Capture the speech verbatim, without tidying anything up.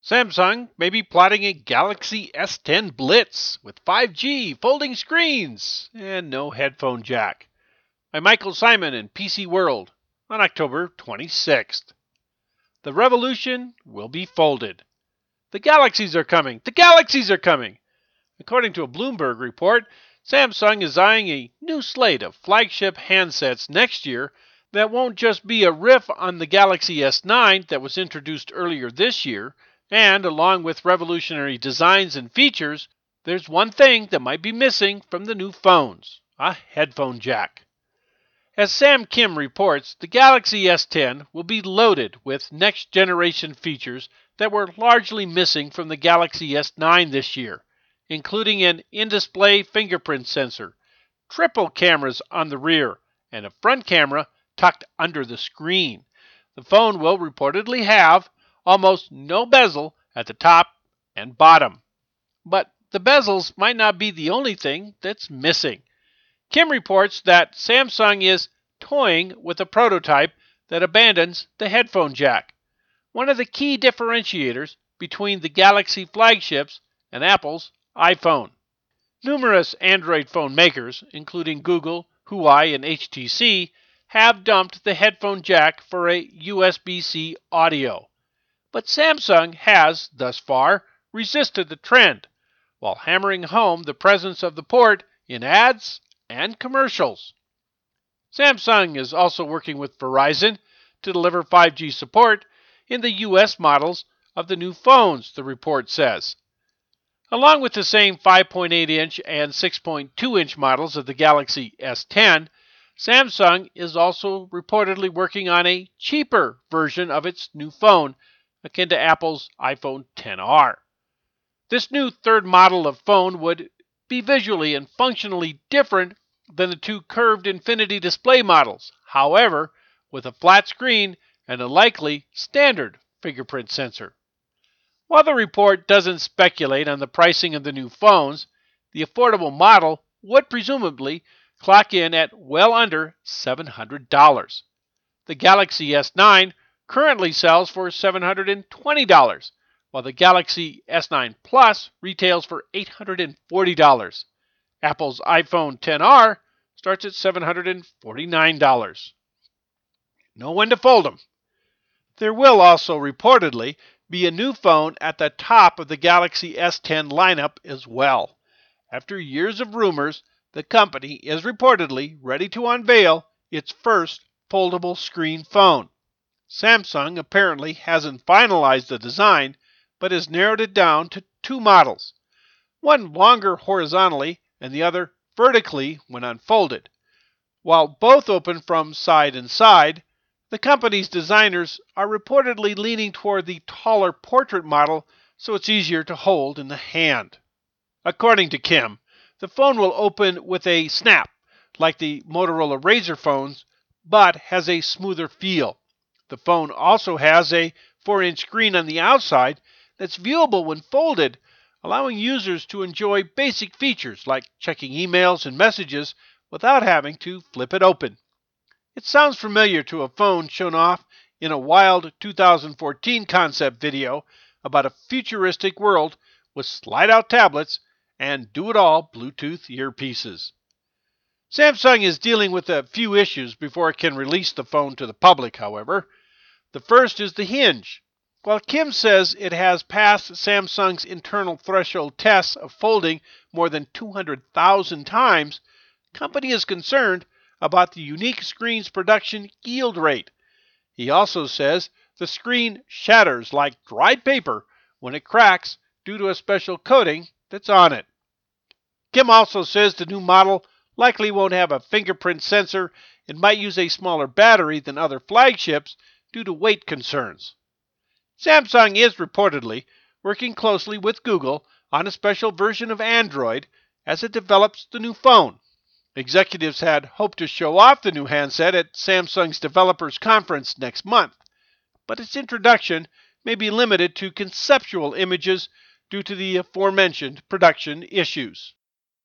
Samsung may be plotting a Galaxy S ten Blitz with five G, folding screens, and no headphone jack. By Michael Simon in P C World on October twenty-sixth. The revolution will be folded. The Galaxies are coming! The Galaxies are coming! According to a Bloomberg report, Samsung is eyeing a new slate of flagship handsets next year that won't just be a riff on the Galaxy S nine that was introduced earlier this year, and along with revolutionary designs and features, there's one thing that might be missing from the new phones: a headphone jack. As Sam Kim reports, the Galaxy S ten will be loaded with next-generation features that were largely missing from the Galaxy S nine this year, including an in-display fingerprint sensor, triple cameras on the rear, and a front camera tucked under the screen. The phone will reportedly have almost no bezel at the top and bottom. But the bezels might not be the only thing that's missing. Kim reports that Samsung is toying with a prototype that abandons the headphone jack, one of the key differentiators between the Galaxy flagships and Apple's iPhone. Numerous Android phone makers, including Google, Huawei, and H T C, have dumped the headphone jack for a U S B C audio. But Samsung has, thus far, resisted the trend, while hammering home the presence of the port in ads and commercials. Samsung is also working with Verizon to deliver five G support in the U S models of the new phones, the report says. Along with the same five point eight inch and six point two inch models of the Galaxy S ten, Samsung is also reportedly working on a cheaper version of its new phone, akin to Apple's iPhone X R. This new third model of phone would be visually and functionally different than the two curved Infinity display models, however, with a flat screen and a likely standard fingerprint sensor. While the report doesn't speculate on the pricing of the new phones, the affordable model would presumably clock in at well under seven hundred dollars. The Galaxy S nine currently sells for seven hundred twenty dollars, while the Galaxy S nine Plus retails for eight hundred forty dollars. Apple's iPhone X R starts at seven hundred forty-nine dollars. Know when to fold them. There will also reportedly be a new phone at the top of the Galaxy S ten lineup as well. After years of rumors, the company is reportedly ready to unveil its first foldable screen phone. Samsung apparently hasn't finalized the design, but has narrowed it down to two models, one longer horizontally and the other vertically when unfolded. While both open from side and side, the company's designers are reportedly leaning toward the taller portrait model so it's easier to hold in the hand. According to Kim, the phone will open with a snap, like the Motorola Razr phones, but has a smoother feel. The phone also has a four inch screen on the outside that's viewable when folded, allowing users to enjoy basic features like checking emails and messages without having to flip it open. It sounds familiar to a phone shown off in a wild two thousand fourteen concept video about a futuristic world with slide-out tablets and do-it-all Bluetooth earpieces. Samsung is dealing with a few issues before it can release the phone to the public, however. The first is the hinge. While Kim says it has passed Samsung's internal threshold tests of folding more than two hundred thousand times, the company is concerned about the unique screen's production yield rate. He also says the screen shatters like dried paper when it cracks due to a special coating that's on it. Kim also says the new model likely won't have a fingerprint sensor and might use a smaller battery than other flagships due to weight concerns. Samsung is reportedly working closely with Google on a special version of Android as it develops the new phone. Executives had hoped to show off the new handset at Samsung's Developers Conference next month, but its introduction may be limited to conceptual images due to the aforementioned production issues.